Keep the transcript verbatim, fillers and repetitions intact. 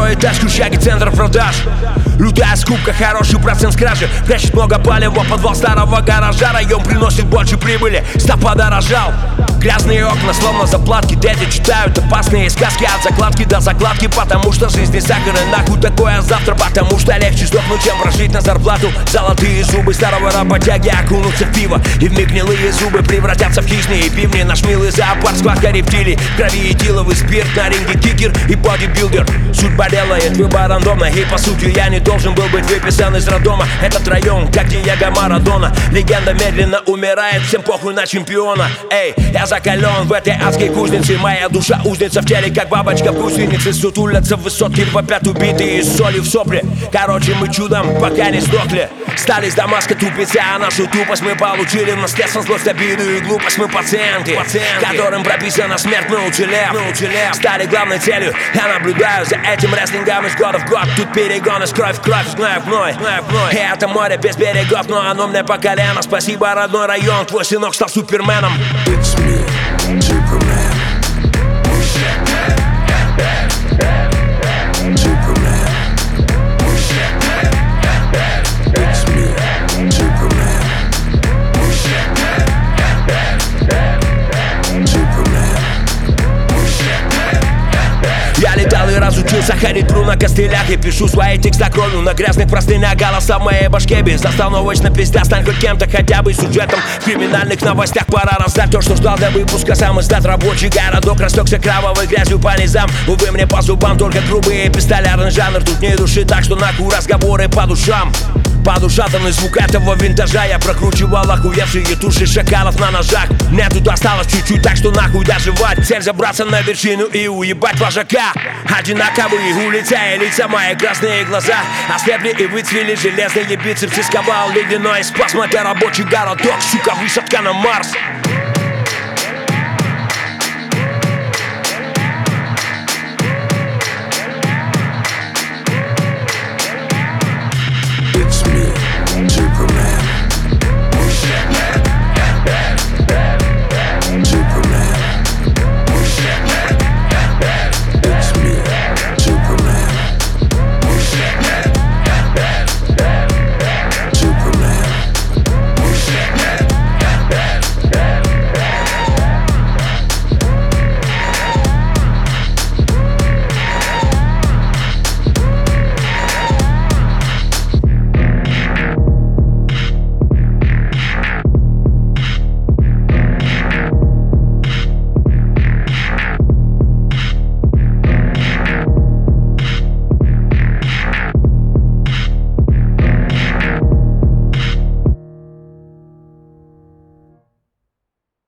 этаж, крущаги, центр продаж. Лютая скупка, хороший процент с кражи. Прячет много палева, подвал старого гаража. Район приносит больше прибыли, став подорожал. Грязные окна, словно заплатки. Дети читают опасные сказки от закладки до закладки. Потому что жизнь не сахар, и нахуй такое завтра. Потому что легче сдохнуть, чем прожить на зарплату. Золотые зубы старого работяги окунутся в пиво, и вмиг гнилые зубы превратятся в хищные бивни. Наш милый зоопарк, схватка рептилий. В крови этиловый спирт, на ринге кикер и бодибилдер. Судьба делает выбор рандомно, и по сути я не должен был быть выписан из роддома. Этот район, как Диего Марадона. Легенда медленно умирает, всем похуй на чемпиона. Эй, я закален в этой адской кузнице. Моя душа узница в теле, как бабочка в гусенице. Сутулятся в высотке, вопят убитые из соли в сопли. Короче, мы чудом пока не сдохли. Стали с Дамаска тупицы, а нашу тупость мы получили в наследство. Злость, обиду и глупость, мы пациенты, пациенты, которым прописана смерть, мы уцелев, мы уцелев. Стали главной целью, я наблюдаю за этим рестлингом из года в год. Тут перегон из кровь в кровь, из гноя в гной, гноя в гной. И это море без берегов, но оно мне по колено. Спасибо, родной район, твой сынок стал суперменом. It's me, Superman. Superman. It's me, Superman. Superman. Я летал и разучился ходить тру на костылях. И пишу свои текста кровью на грязных простынях. Голоса в моей башке безостановочно пиздят. Стань хоть кем-то, хотя бы сюжетом в криминальных новостях. Пора раздать то, что ждал до выпуска. Сам издат рабочий городок растекся кровавой грязью по низам. Увы, мне по зубам только грубый эпистолярный жанр. Тут не души, так что нахуй разговоры по душам. Подушатанный звук этого винтажа. Я прокручивал охуевшие туши шакалов на ножах. Мне тут осталось чуть-чуть, так что нахуй доживать. Цель забраться на вершину и уебать вожака. Одинаковые улицы и лица, мои красные глаза ослепли и выцвели железные бицепсы. Сковал ледяной спазм, это рабочий городок, сука, высадка на Марс.